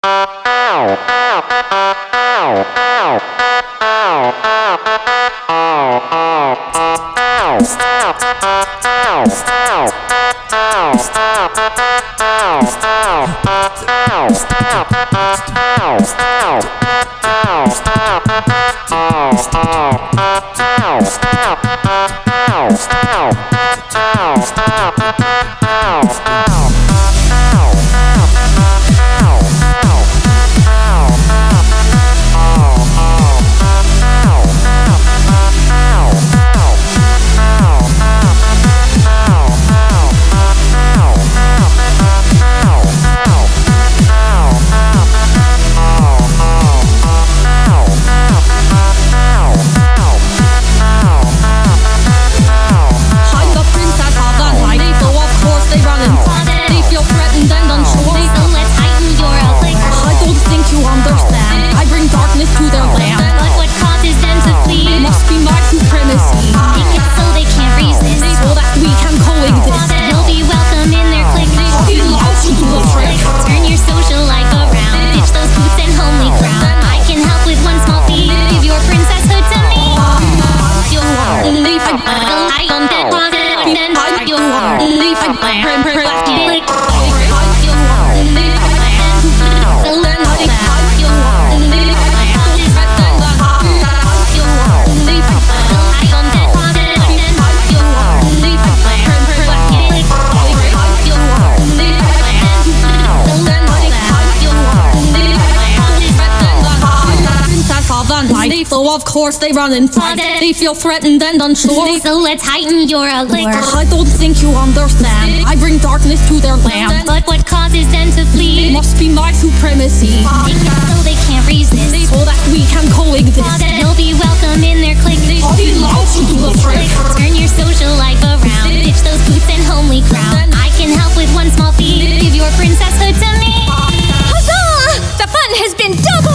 So of course they run and fight. They feel threatened and unsure. So let's heighten your allure. I don't think you understand. I bring darkness to their land. But what causes them to flee? Must be my supremacy. So they can't resist. So that we can coexist. You'll be welcome in their clique. I'll be loud to do the trick. Turn your social life around. Ditch those boots and homely crown. I can help with one small fee. Give your princesshood to me. Huzzah! The fun has been doubled!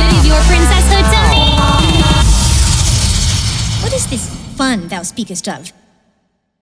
What is this fun thou speakest of?